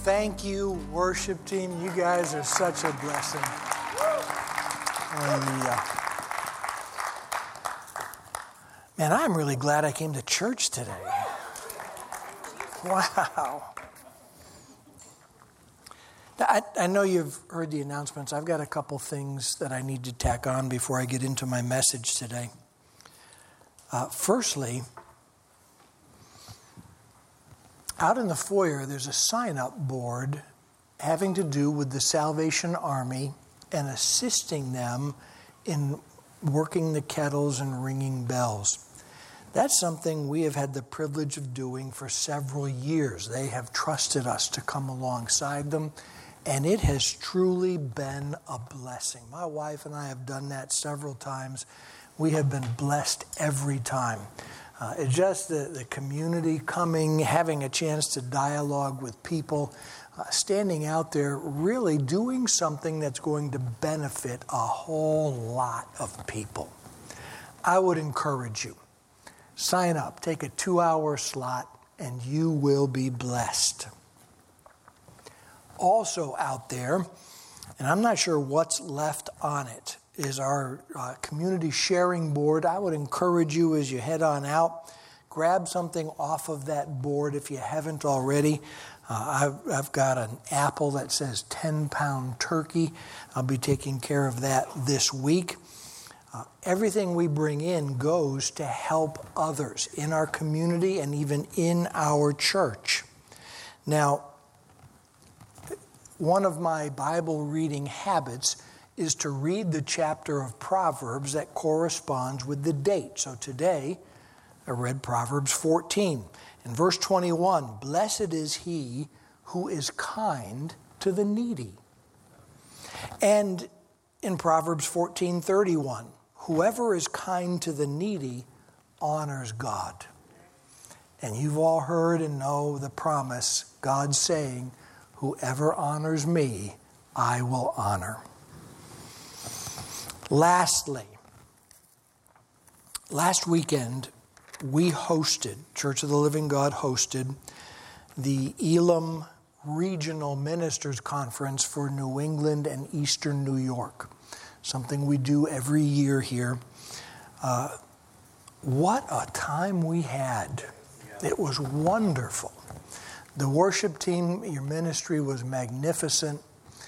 Thank you, worship team. You guys are such a blessing. Hallelujah. Man, I'm really glad I came to church today. Wow. I know you've heard the announcements. I've got a couple things that I need to tack on before I get into my message today. Firstly, out in the foyer, there's a sign-up board having to do with the Salvation Army and assisting them in working the kettles and ringing bells. That's something we have had the privilege of doing for several years. They have trusted us to come alongside them, and it has truly been a blessing. My wife and I have done that several times. We have been blessed every time. It's just the community coming, having a chance to dialogue with people, standing out there, really doing something that's going to benefit a whole lot of people. I would encourage you, sign up, take a 2-hour slot, and you will be blessed. Also out there, and I'm not sure what's left on it, is our community sharing board. I would encourage you as you head on out, grab something off of that board if you haven't already. I've got an apple that says 10-pound turkey. I'll be taking care of that this week. Everything we bring in goes to help others in our community and even in our church. Now, one of my Bible reading habits is to read the chapter of Proverbs that corresponds with the date. So today, I read Proverbs 14. In verse 21, blessed is he who is kind to the needy. And in Proverbs 14:31, whoever is kind to the needy honors God. And you've all heard and know the promise, God saying, whoever honors me, I will honor. Lastly, last weekend, we hosted, Church of the Living God hosted the Elam Regional Ministers Conference for New England and Eastern New York, something we do every year here. What a time we had. It was wonderful. The worship team, your ministry was magnificent.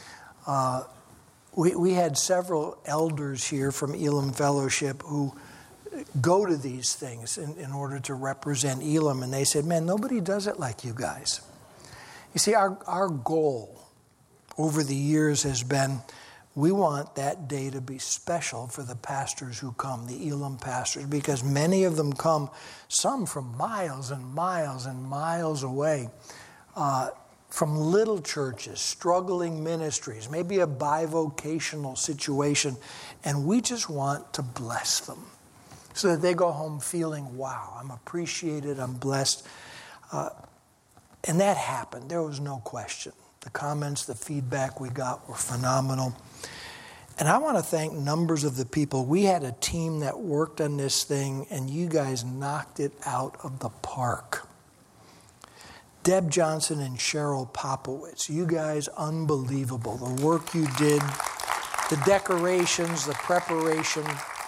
We had several elders here from Elam Fellowship who go to these things in order to represent Elam. And they said, man, nobody does it like you guys. You see, our goal over the years has been, we want that day to be special for the pastors who come, the Elam pastors, because many of them come, some from miles and miles and miles away, from little churches, struggling ministries, maybe a bivocational situation, and we just want to bless them so that they go home feeling, wow, I'm appreciated, I'm blessed. And that happened. There was no question. The comments, the feedback we got were phenomenal. And I want to thank numbers of the people. We had a team that worked on this thing, and you guys knocked it out of the park. Deb Johnson and Cheryl Popowitz, you guys, unbelievable. The work you did, the decorations, the preparation.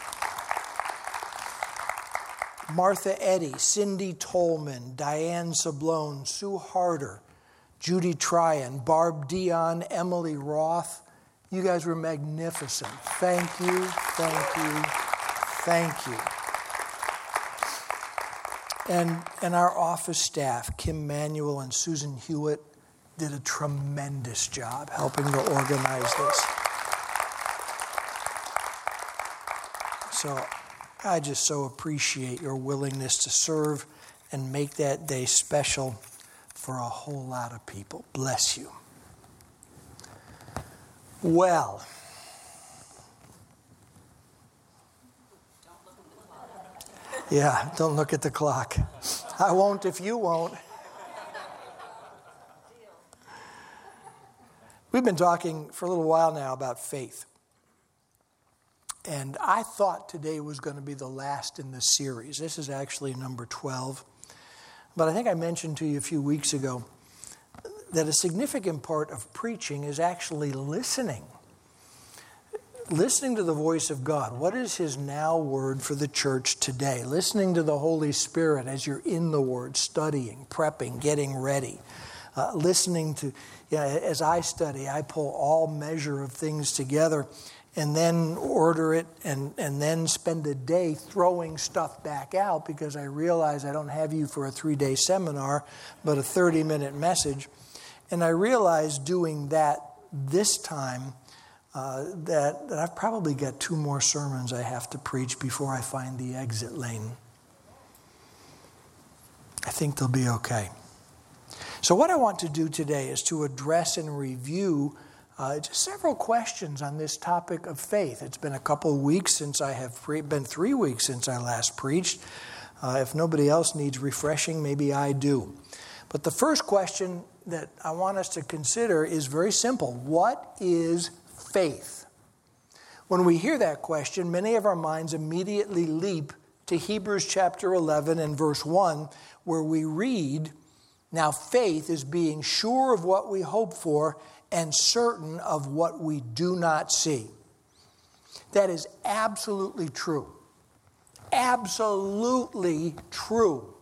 Martha Eddy, Cindy Tolman, Diane Sablone, Sue Harder, Judy Tryon, Barb Dion, Emily Roth. You guys were magnificent. Thank you, thank you, thank you. And our office staff, Kim Manuel and Susan Hewitt, did a tremendous job helping to organize this. So I just so appreciate your willingness to serve and make that day special for a whole lot of people. Bless you. Well, yeah, don't look at the clock. I won't if you won't. We've been talking for a little while now about faith. And I thought today was going to be the last in the series. This is actually number 12. But I think I mentioned to you a few weeks ago, that a significant part of preaching is actually listening. Listening to the voice of God. What is His now word for the church today? Listening to the Holy Spirit as you're in the Word, studying, prepping, getting ready. Listening to, as I study, I pull all measure of things together and then order it and then spend a day throwing stuff back out because I realize I don't have you for a 3-day seminar, but a 30-minute message. And I realize doing that this time that I've probably got 2 more sermons I have to preach before I find the exit lane. I think they'll be okay. So what I want to do today is to address and review just several questions on this topic of faith. It's been a couple of weeks since I have been 3 weeks since I last preached. If nobody else needs refreshing, maybe I do. But the first question that I want us to consider is very simple. What is faith? When we hear that question, many of our minds immediately leap to Hebrews chapter 11 and verse 1, where we read, "Now faith is being sure of what we hope for and certain of what we do not see." That is absolutely true. Absolutely true.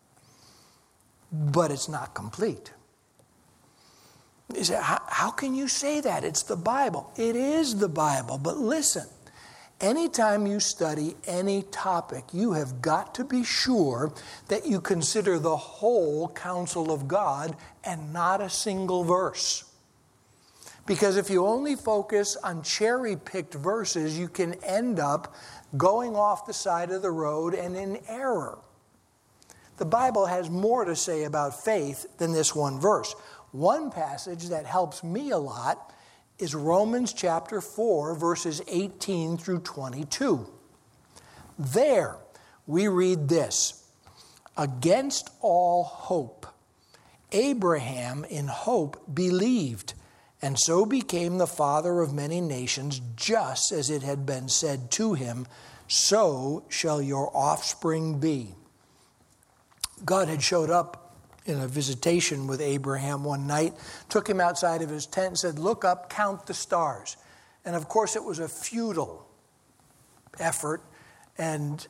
But it's not complete. You say, how can you say that? It's the Bible. It is the Bible. But listen, anytime you study any topic, you have got to be sure that you consider the whole counsel of God and not a single verse. Because if you only focus on cherry-picked verses, you can end up going off the side of the road and in error. The Bible has more to say about faith than this one verse. One passage that helps me a lot is Romans chapter 4, verses 18 through 22. There we read this: "Against all hope, Abraham in hope believed, and so became the father of many nations, just as it had been said to him, so shall your offspring be." God had showed up in a visitation with Abraham one night, took him outside of his tent and said, "Look up, count the stars." And of course it was a futile effort. And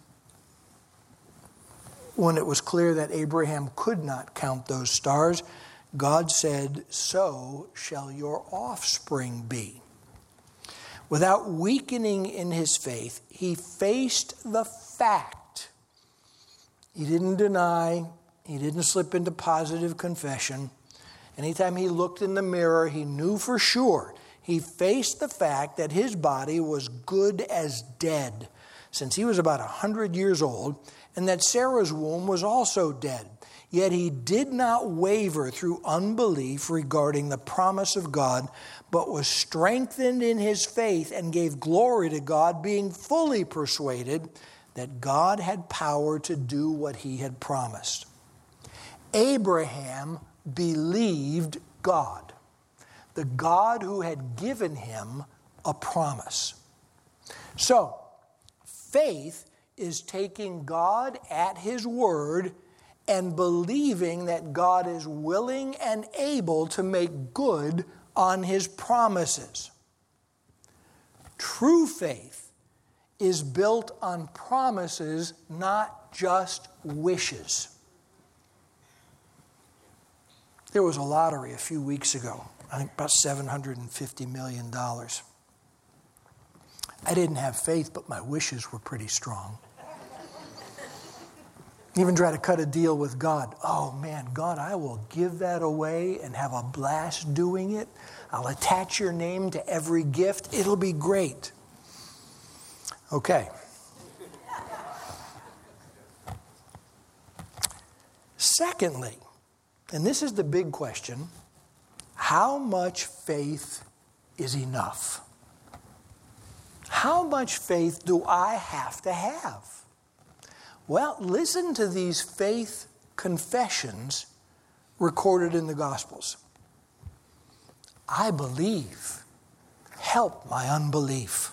when it was clear that Abraham could not count those stars, God said, "So shall your offspring be." Without weakening in his faith, he faced the fact. He didn't deny. He didn't slip into positive confession. Anytime he looked in the mirror, he knew for sure. He faced the fact that his body was good as dead since he was about 100 years old, and that Sarah's womb was also dead. Yet he did not waver through unbelief regarding the promise of God, but was strengthened in his faith and gave glory to God, being fully persuaded that God had power to do what he had promised. Abraham believed God, the God who had given him a promise. So, faith is taking God at his word and believing that God is willing and able to make good on his promises. True faith is built on promises, not just wishes. There was a lottery a few weeks ago, I think about $750 million. I didn't have faith, but my wishes were pretty strong. Even try to cut a deal with God. "Oh man, God, I will give that away and have a blast doing it. I'll attach your name to every gift. It'll be great." Okay. Secondly, and this is the big question, how much faith is enough? How much faith do I have to have? Well, listen to these faith confessions recorded in the Gospels. "I believe. Help my unbelief.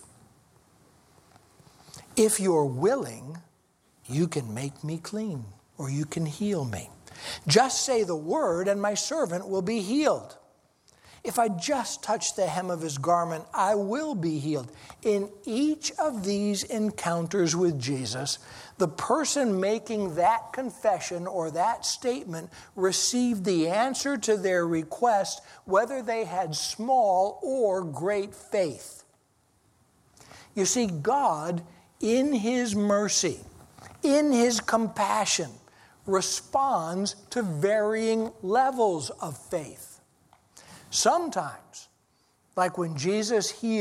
If you're willing, you can make me clean, or you can heal me. Just say the word and my servant will be healed. If I just touch the hem of his garment, I will be healed. In each of these encounters with Jesus, the person making that confession or that statement received the answer to their request, whether they had small or great faith. You see, God, in his mercy, in his compassion, responds to varying levels of faith. Sometimes, like when Jesus he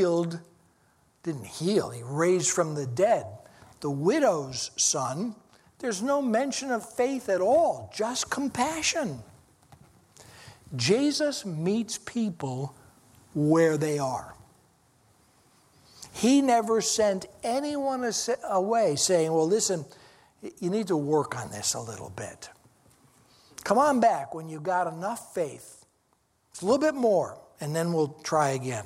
raised from the dead the widow's son, there's no mention of faith at all, just compassion. Jesus meets people where they are. He never sent anyone away saying, well, listen, you need to work on this a little bit. Come on back when you've got enough faith. It's a little bit more, and then we'll try again.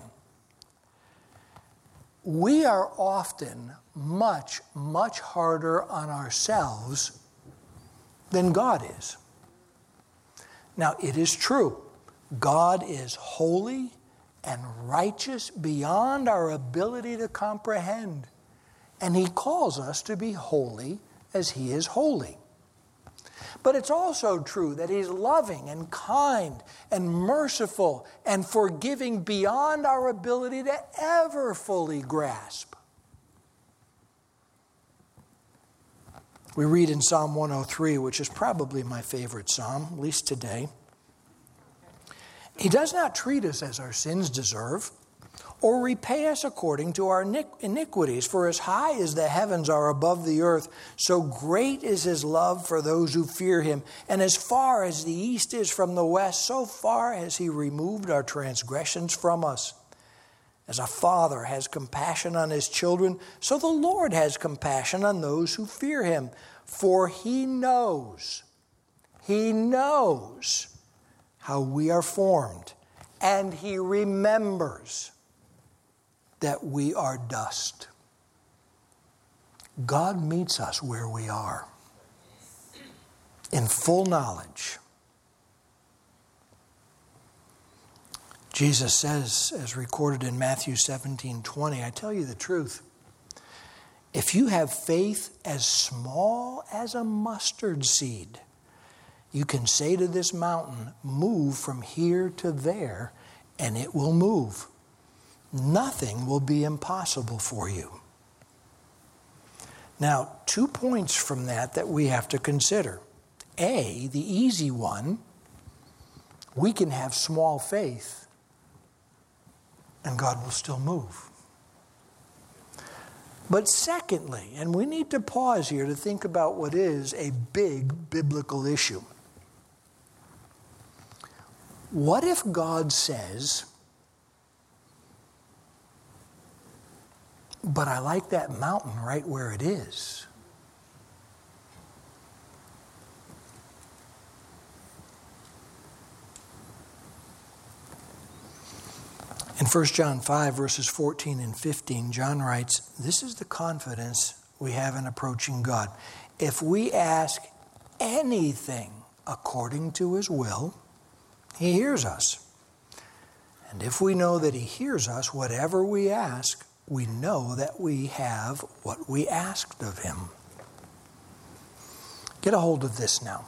We are often much, much harder on ourselves than God is. Now, it is true. God is holy and righteous beyond our ability to comprehend. And he calls us to be holy as he is holy. But it's also true that he's loving and kind and merciful and forgiving beyond our ability to ever fully grasp. We read in Psalm 103, which is probably my favorite psalm, at least today. He does not treat us as our sins deserve, or repay us according to our iniquities. For as high as the heavens are above the earth, so great is his love for those who fear him. And as far as the east is from the west, so far has he removed our transgressions from us. As a father has compassion on his children, so the Lord has compassion on those who fear him. For he knows how we are formed, and he remembers that we are dust. God meets us where we are, in full knowledge. Jesus says, as recorded in Matthew 17:20, I tell you the truth, if you have faith as small as a mustard seed, you can say to this mountain, move from here to there, and it will move. Nothing will be impossible for you. Now, 2 points from that we have to consider. A, the easy one, we can have small faith and God will still move. But secondly, and we need to pause here to think about what is a big biblical issue. What if God says, but I like that mountain right where it is? In 1 John 5, verses 14 and 15, John writes, this is the confidence we have in approaching God. If we ask anything according to his will, he hears us. And if we know that he hears us, whatever we ask, we know that we have what we asked of him. Get a hold of this now.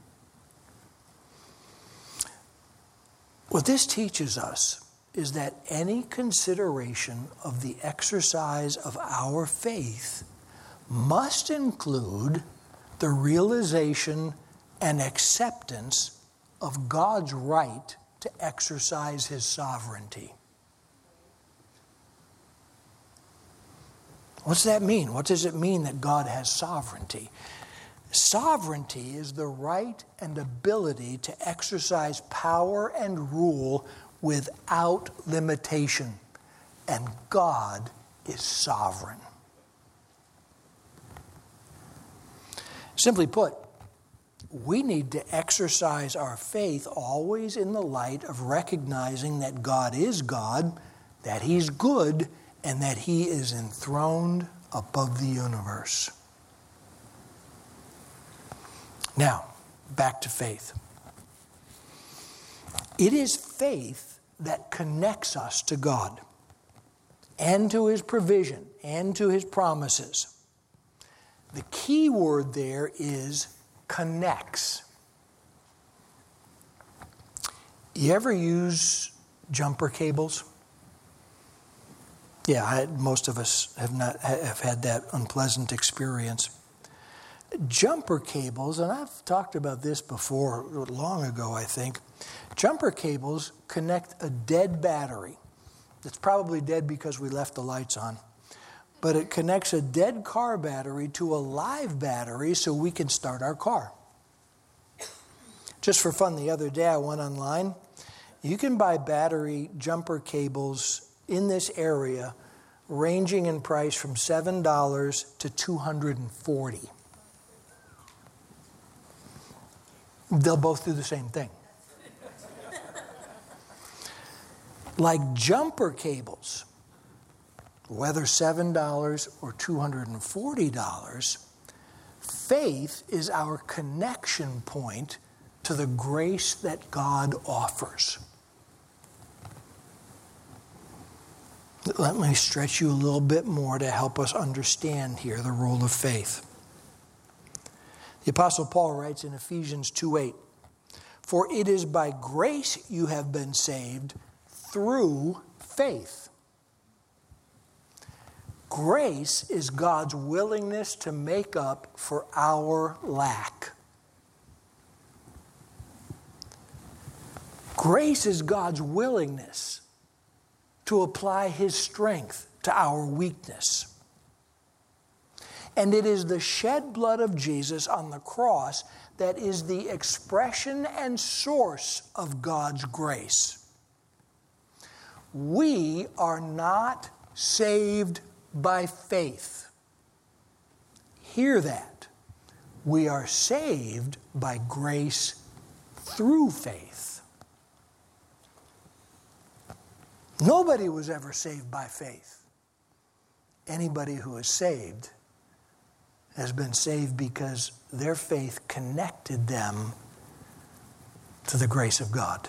What this teaches us is that any consideration of the exercise of our faith must include the realization and acceptance of God's right to exercise his sovereignty. What's that mean? What does it mean that God has sovereignty? Sovereignty is the right and ability to exercise power and rule without limitation. And God is sovereign. Simply put, we need to exercise our faith always in the light of recognizing that God is God, that he's good, and that he is enthroned above the universe. Now, back to faith. It is faith that connects us to God and to His provision and to His promises. The key word there is connects. You ever use jumper cables? Yeah, most of us have had that unpleasant experience. Jumper cables, and I've talked about this before, long ago, I think. Jumper cables connect a dead battery. It's probably dead because we left the lights on. But it connects a dead car battery to a live battery so we can start our car. Just for fun, the other day I went online. You can buy battery jumper cables in this area ranging in price from $7 to $240. They'll both do the same thing. Like jumper cables, whether $7 or $240, faith is our connection point to the grace that God offers. Let me stretch you a little bit more to help us understand here the role of faith. The Apostle Paul writes in Ephesians 2:8, "For it is by grace you have been saved through faith." Grace is God's willingness to make up for our lack. Grace is God's willingness to apply His strength to our weakness. And it is the shed blood of Jesus on the cross that is the expression and source of God's grace. We are not saved by faith. Hear that. We are saved by grace through faith. Nobody was ever saved by faith. Anybody who is saved has been saved because their faith connected them to the grace of God.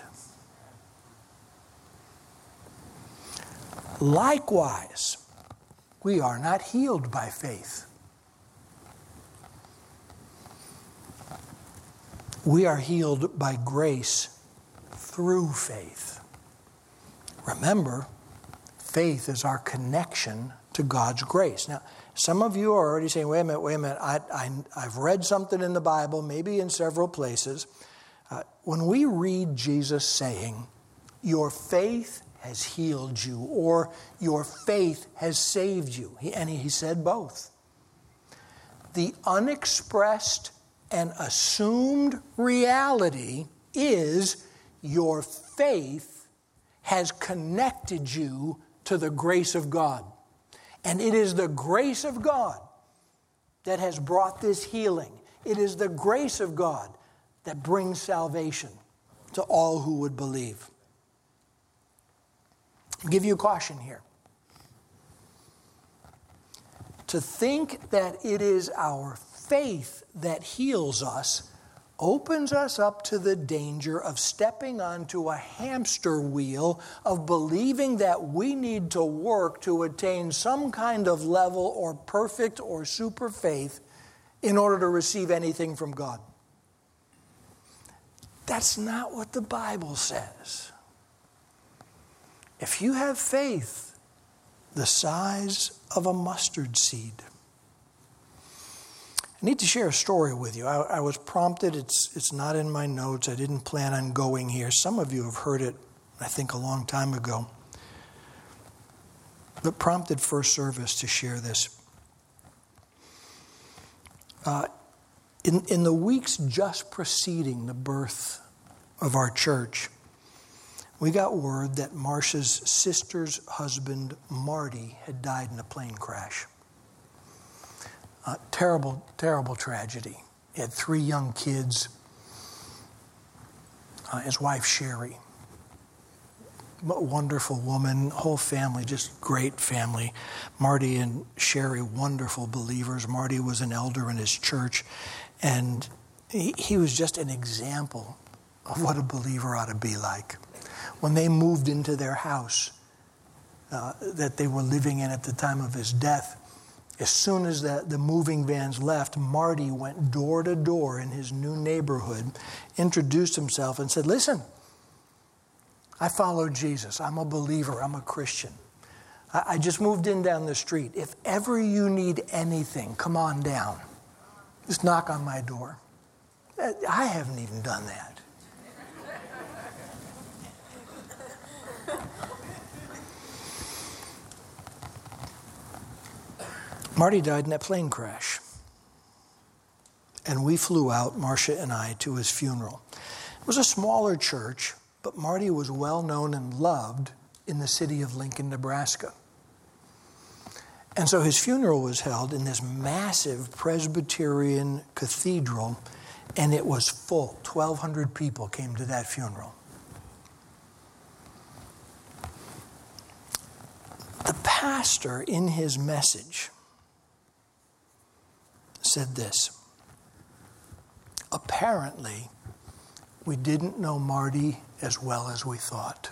Likewise, we are not healed by faith. We are healed by grace through faith. Remember, faith is our connection to God's grace. Now, some of you are already saying, wait a minute, I've read something in the Bible, maybe in several places. When we read Jesus saying, your faith has healed you, or your faith has saved you, and he said both. The unexpressed and assumed reality is your faith has connected you to the grace of God. And it is the grace of God that has brought this healing. It is the grace of God that brings salvation to all who would believe. I'll give you a caution here. To think that it is our faith that heals us opens us up to the danger of stepping onto a hamster wheel of believing that we need to work to attain some kind of level or perfect or super faith in order to receive anything from God. That's not what the Bible says. If you have faith the size of a mustard seed. I need to share a story with you. I was prompted. It's not in my notes. I didn't plan on going here. Some of you have heard it, I think, a long time ago. But prompted first service to share this. In the weeks just preceding the birth of our church, we got word that Marcia's sister's husband, Marty, had died in a plane crash. Terrible, terrible tragedy. He had 3 young kids. His wife, Sherry. Wonderful woman, whole family, just great family. Marty and Sherry, wonderful believers. Marty was an elder in his church. And he was just an example of what a believer ought to be like. When they moved into their house that they were living in at the time of his death, as soon as the moving vans left, Marty went door to door in his new neighborhood, introduced himself and said, listen, I follow Jesus. I'm a believer. I'm a Christian. I just moved in down the street. If ever you need anything, come on down. Just knock on my door. I haven't even done that. Marty died in that plane crash. And we flew out, Marcia and I, to his funeral. It was a smaller church, but Marty was well known and loved in the city of Lincoln, Nebraska. And so his funeral was held in this massive Presbyterian cathedral, and it was full. 1,200 people came to that funeral. The pastor, in his message, said this: apparently, we didn't know Marty as well as we thought.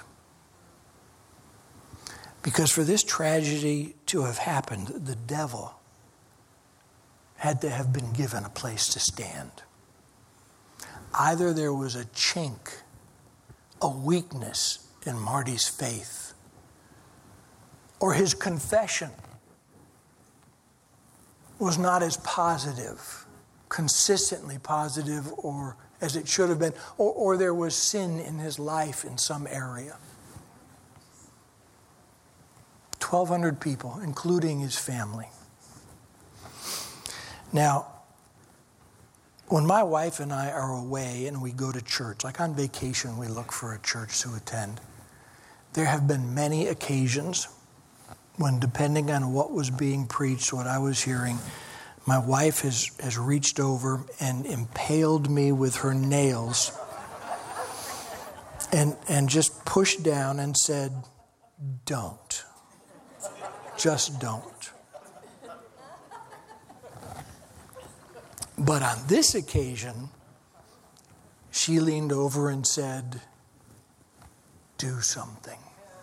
Because for this tragedy to have happened, the devil had to have been given a place to stand. Either there was a chink, a weakness in Marty's faith, or his confession was not as positive, consistently positive, or as it should have been, or there was sin in his life in some area. 1,200 people, including his family. Now, when my wife and I are away and we go to church, like on vacation, we look for a church to attend. There have been many occasions when, depending on what was being preached, what I was hearing, my wife has reached over and impaled me with her nails and just pushed down and said, don't. Just don't. But on this occasion, she leaned over and said, do something.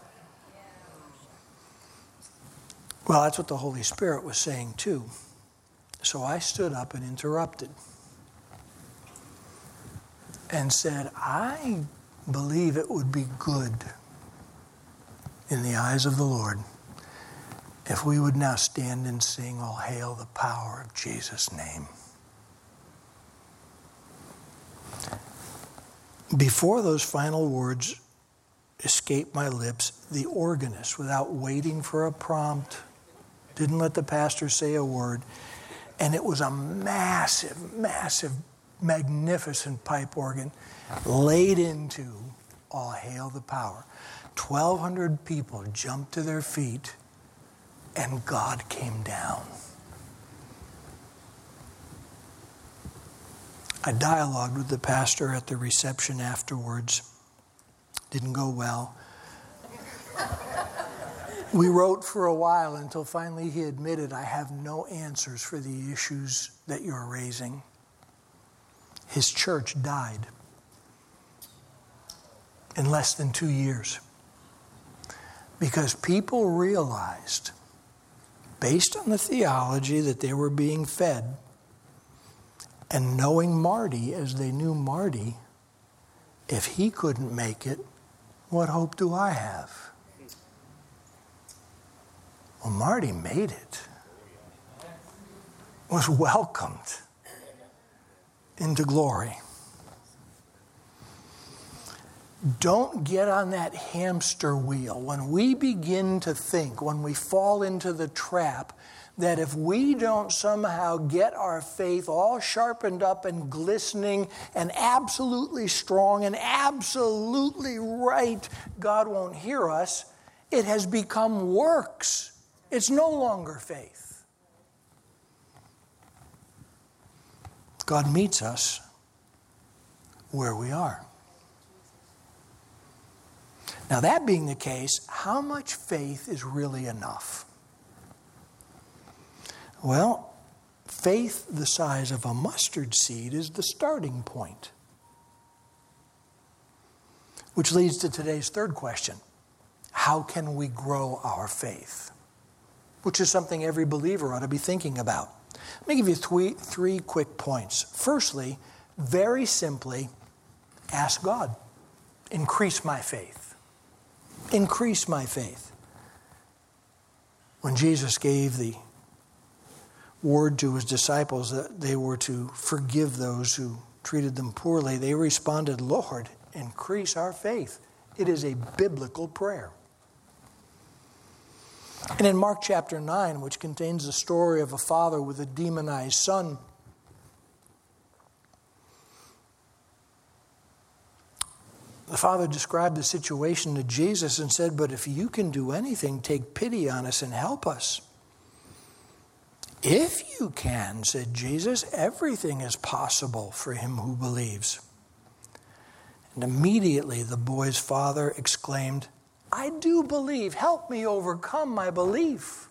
Well, that's what the Holy Spirit was saying too. So I stood up and interrupted and said, I believe it would be good in the eyes of the Lord if we would now stand and sing, all hail the power of Jesus' name. Before those final words escaped my lips, the organist, without waiting for a prompt, didn't let the pastor say a word, and it was a massive, massive, magnificent pipe organ laid into all hail the power. 1,200 people jumped to their feet, and God came down. I dialogued with the pastor at the reception afterwards. Didn't go well. We wrote for a while until finally he admitted, I have no answers for the issues that you're raising. His church died in less than 2 years because people realized, based on the theology that they were being fed, and knowing Marty as they knew Marty, if he couldn't make it, what hope do I have? Well, Marty made it. Was welcomed into glory. Don't get on that hamster wheel. When we begin to think, when we fall into the trap, that if we don't somehow get our faith all sharpened up and glistening and absolutely strong and absolutely right, God won't hear us, it has become works. It's no longer faith. God meets us where we are. Now, that being the case, how much faith is really enough? Well, Faith the size of a mustard seed is the starting point. Which leads to today's third question. How can we grow our faith? Which is something every believer ought to be thinking about. Let me give you three quick points. Firstly, very simply, ask God. Increase my faith. Increase my faith. When Jesus gave the word to his disciples that they were to forgive those who treated them poorly, they responded, Lord, increase our faith. It is a biblical prayer. And in Mark chapter 9, which contains the story of a father with a demonized son, the father described the situation to Jesus and said, but if you can do anything, take pity on us and help us. If you can, said Jesus, everything is possible for him who believes. And immediately the boy's father exclaimed, I do believe. Help me overcome my belief.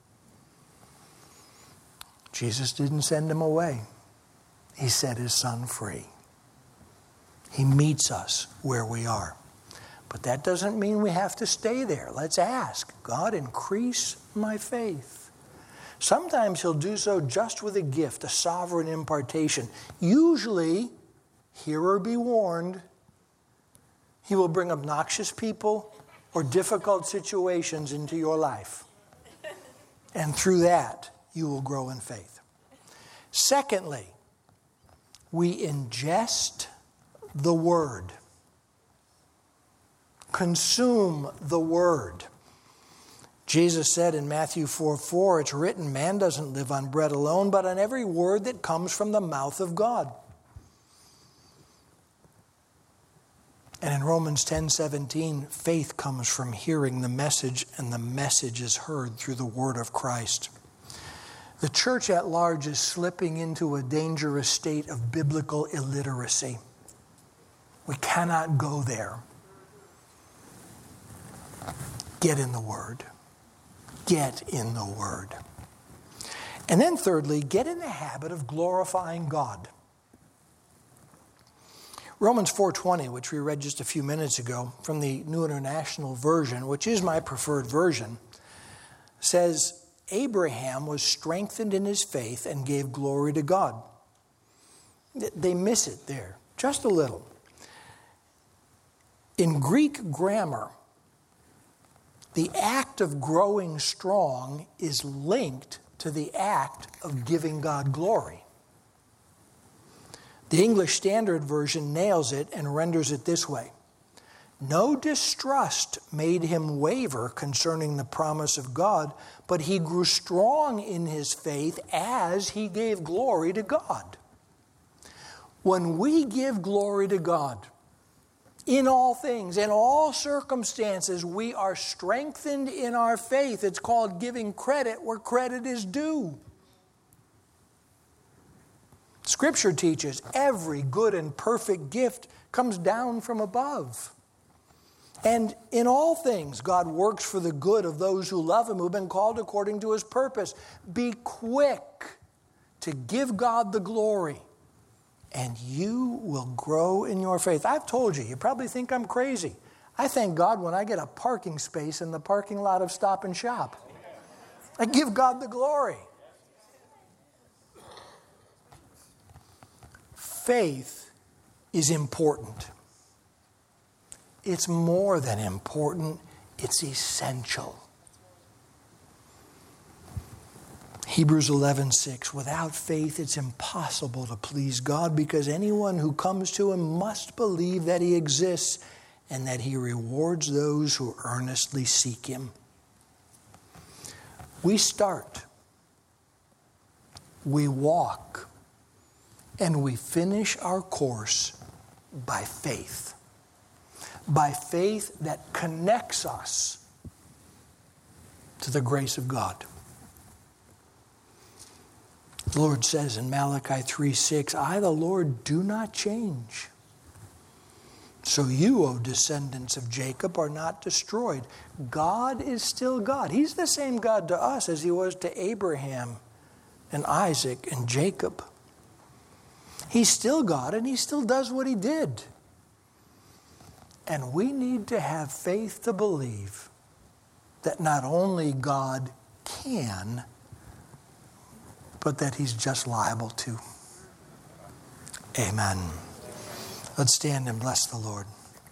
Jesus didn't send him away. He set his son free. He meets us where we are. But that doesn't mean we have to stay there. Let's ask, God, increase my faith. Sometimes he'll do so just with a gift, a sovereign impartation. Usually, hear or be warned, he will bring obnoxious people or difficult situations into your life. And through that, you will grow in faith. Secondly, we ingest the Word. Consume the Word. Jesus said in Matthew 4:4, it's written, man doesn't live on bread alone, but on every word that comes from the mouth of God. And in Romans 10:17, faith comes from hearing the message, and the message is heard through the word of Christ. The church at large is slipping into a dangerous state of biblical illiteracy. We cannot go there. Get in the Word. Get in the Word. And then thirdly, get in the habit of glorifying God. Romans 4:20, which we read just a few minutes ago from the New International Version, which is my preferred version, says, Abraham was strengthened in his faith and gave glory to God. They miss it there, just a little. In Greek grammar, the act of growing strong is linked to the act of giving God glory. The English Standard Version nails it and renders it this way. No distrust made him waver concerning the promise of God, but he grew strong in his faith as he gave glory to God. When we give glory to God, in all things, in all circumstances, we are strengthened in our faith. It's called giving credit where credit is due. Scripture teaches every good and perfect gift comes down from above. And in all things, God works for the good of those who love him, who've been called according to his purpose. Be quick to give God the glory, and you will grow in your faith. I've told you, you probably think I'm crazy. I thank God when I get a parking space in the parking lot of Stop and Shop. I give God the glory. Faith is important. It's more than important, it's essential. Hebrews 11:6, without faith it's impossible to please God, because anyone who comes to him must believe that he exists and that he rewards those who earnestly seek him. We start, we walk, and we finish our course by faith. By faith that connects us to the grace of God. The Lord says in Malachi 3:6, I, the Lord, do not change. So you, O descendants of Jacob, are not destroyed. God is still God. He's the same God to us as he was to Abraham, and Isaac and Jacob. He's still God and he still does what he did. And we need to have faith to believe that not only God can, but that he's just liable to. Amen. Let's stand and bless the Lord.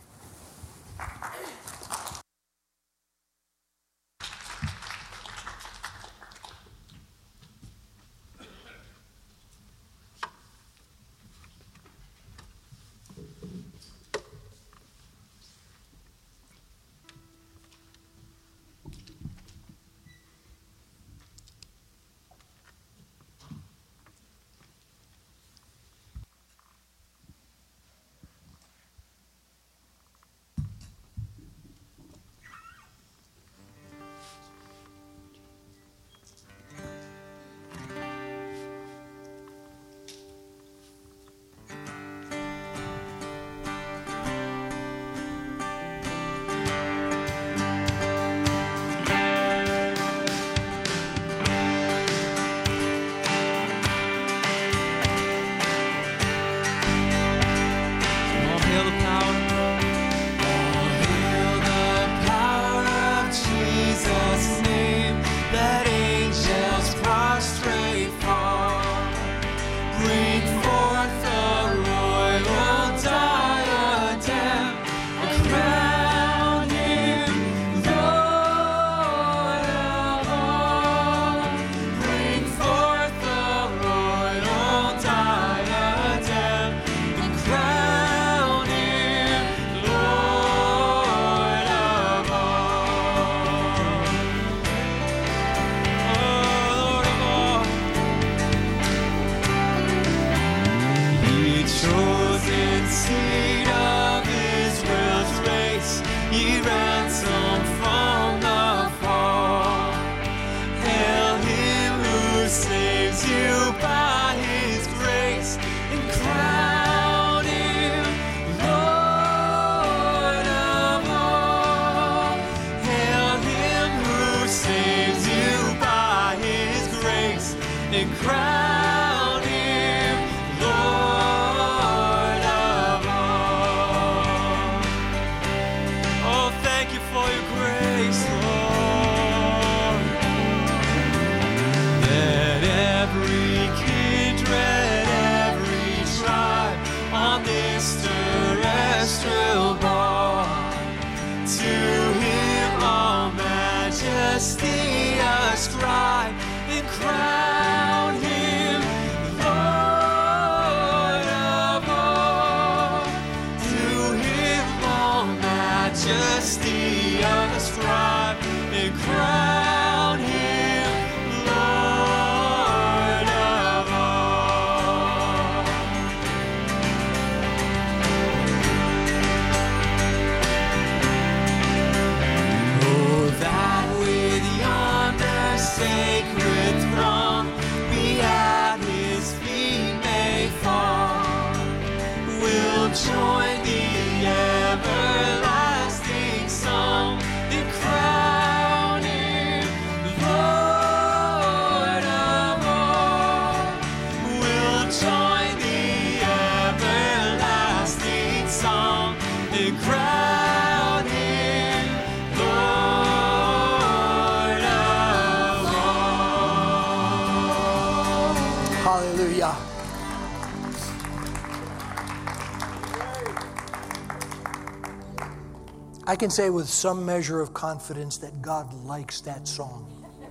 I can say with some measure of confidence that God likes that song.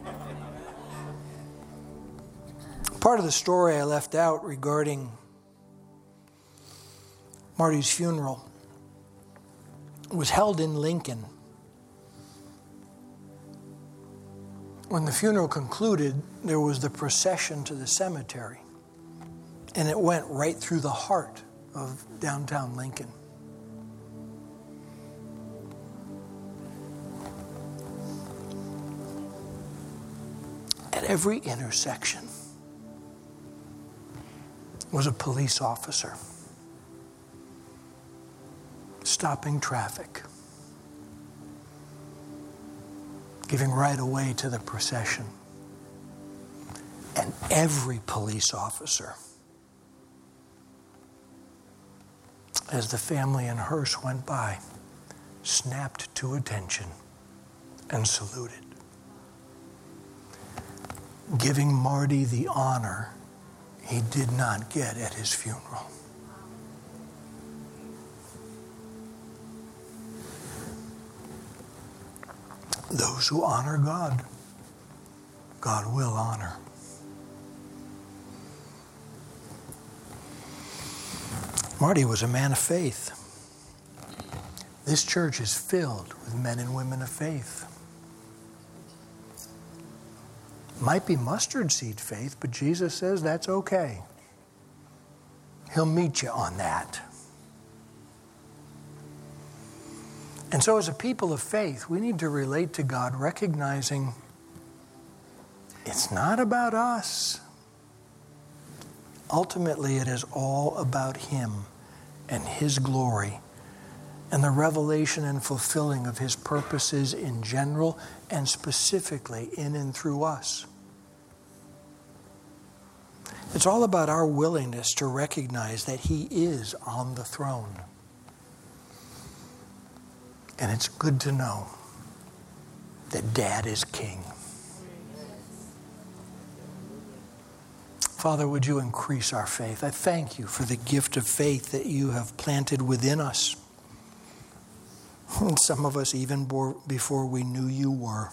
Part of the story I left out regarding Marty's funeral was held in Lincoln. When the funeral concluded, there was the procession to the cemetery, and it went right through the heart of downtown Lincoln. At every intersection was a police officer stopping traffic, giving right away to the procession, And every police officer, as the family and hearse went by, snapped to attention and saluted, giving Marty the honor he did not get at his funeral. Those who honor God, God will honor. Marty was a man of faith. This church is filled with men and women of faith. Might be mustard seed faith, but Jesus says that's okay. He'll meet you on that. And so as a people of faith, we need to relate to God recognizing it's not about us. Ultimately, it is all about Him and His glory and the revelation and fulfilling of His purposes in general and specifically in and through us. It's all about our willingness to recognize that He is on the throne. And it's good to know that Dad is King. Father, would you increase our faith? I thank you for the gift of faith that you have planted within us. And some of us even before we knew you were.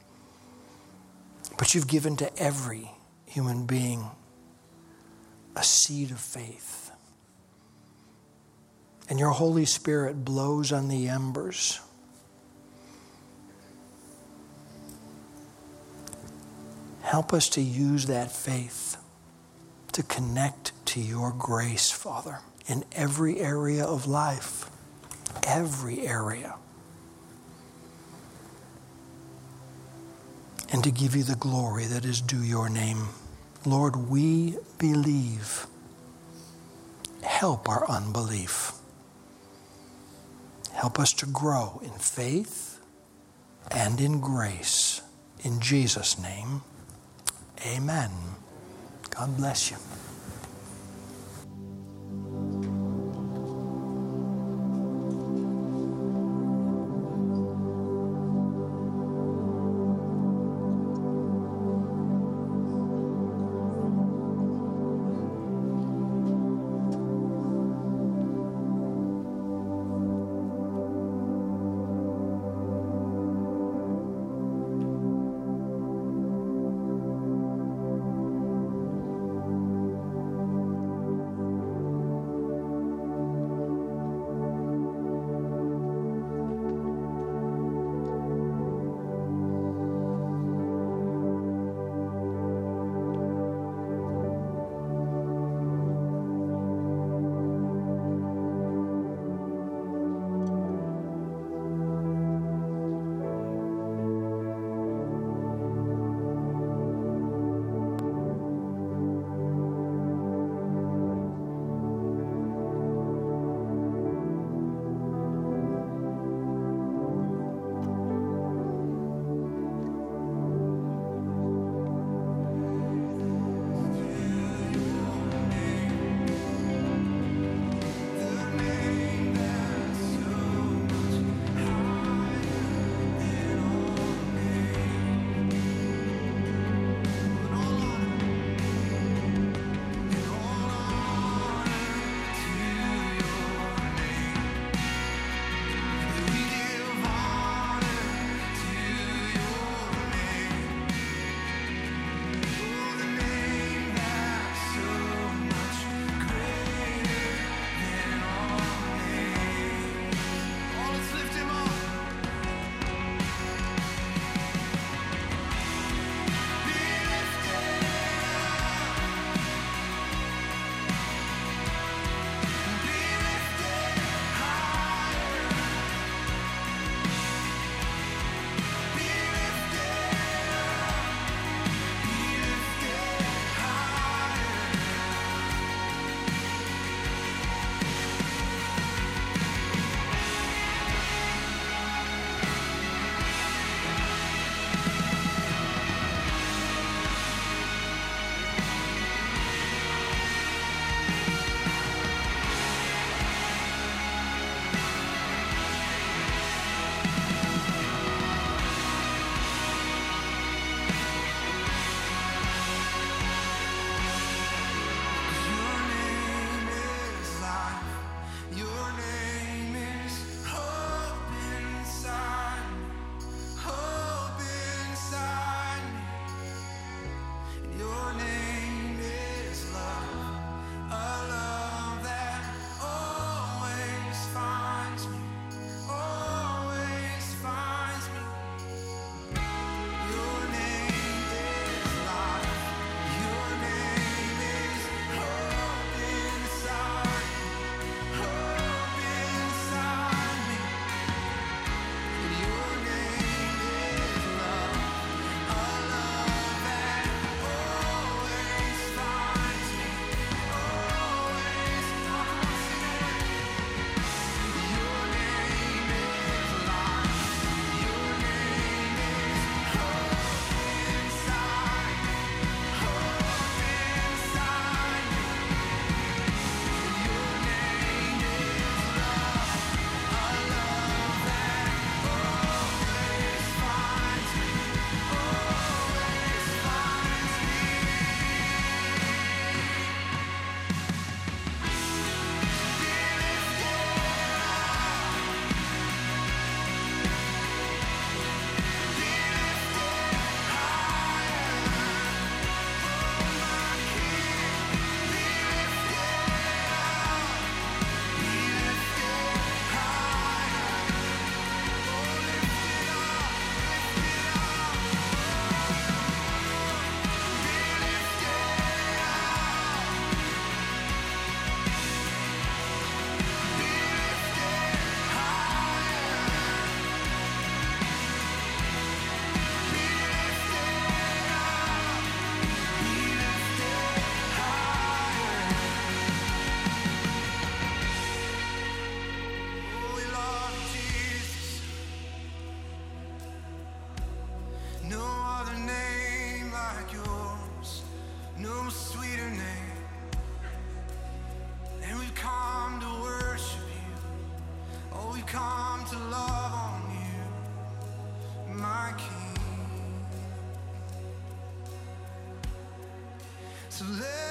But you've given to every human being a seed of faith. And your Holy Spirit blows on the embers. Help us to use that faith to connect to your grace, Father, in every area of life. Every area. And to give you the glory that is due your name. Lord, we believe. Help our unbelief. Help us to grow in faith and in grace. In Jesus' name, amen. God bless you. to let